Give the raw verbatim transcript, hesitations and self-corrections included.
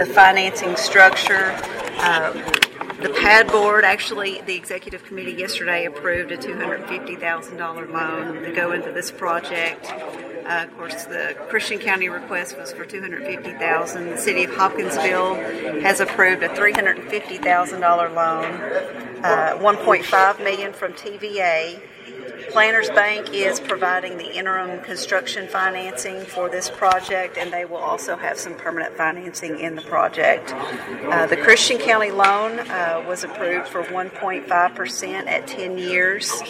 The financing structure, um, the pad board, actually the executive committee yesterday approved a two hundred fifty thousand dollars loan to go into this project. Uh, of course, the Christian County request was for two hundred fifty thousand dollars. The City of Hopkinsville has approved a three hundred fifty thousand dollars loan, uh, one point five million dollars from T V A. Planners Bank is providing the interim construction financing for this project, and they will also have some permanent financing in the project. Uh, the Christian County loan uh, was approved for one point five percent at ten years.